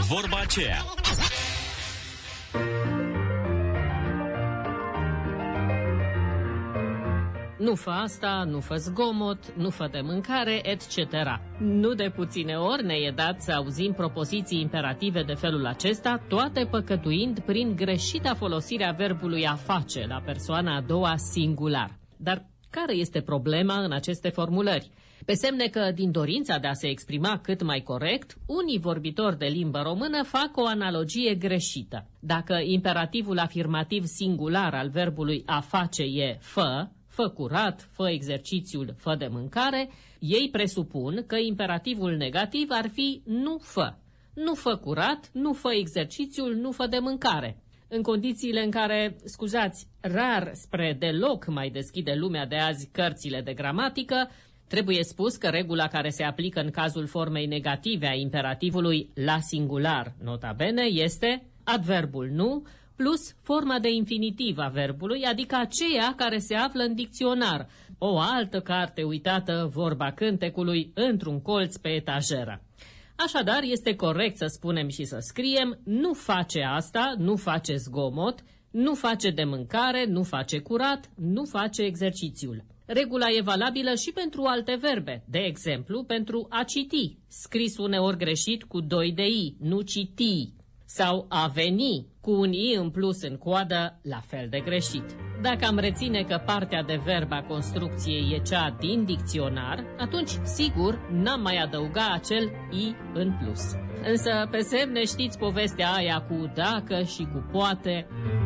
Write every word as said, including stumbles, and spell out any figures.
Vorba aceea. Nu fă asta, nu fă zgomot, nu fă de mâncare, et cetera. Nu de puține ori ne e dat să auzim propoziții imperative de felul acesta, toate păcătuind prin greșita folosire a verbului a face la persoana a doua singular. Dar care este problema în aceste formulări? Pe semne că, din dorința de a se exprima cât mai corect, unii vorbitori de limbă română fac o analogie greșită. Dacă imperativul afirmativ singular al verbului a face e fă, fă curat, fă exercițiul, fă de mâncare, ei presupun că imperativul negativ ar fi nu fă. Nu fă curat, nu fă exercițiul, nu fă de mâncare. În condițiile în care, scuzați, rar spre deloc mai deschide lumea de azi cărțile de gramatică, trebuie spus că regula care se aplică în cazul formei negative a imperativului la singular, nota bene, este adverbul nu plus forma de infinitiv a verbului, adică aceea care se află în dicționar, o altă carte uitată, vorba cântecului, într-un colț pe etajeră. Așadar, este corect să spunem și să scriem, nu face asta, nu face zgomot, nu face de mâncare, nu face curat, nu face exercițiul. Regula e valabilă și pentru alte verbe, de exemplu, pentru a citi, scris uneori greșit cu doi de i, nu citi, sau a veni, cu un i în plus în coadă, la fel de greșit. Dacă am reține că partea de verb a construcției e cea din dicționar, atunci, sigur, n-am mai adăuga acel i în plus. Însă, pe semne știți povestea aia cu dacă și cu poate.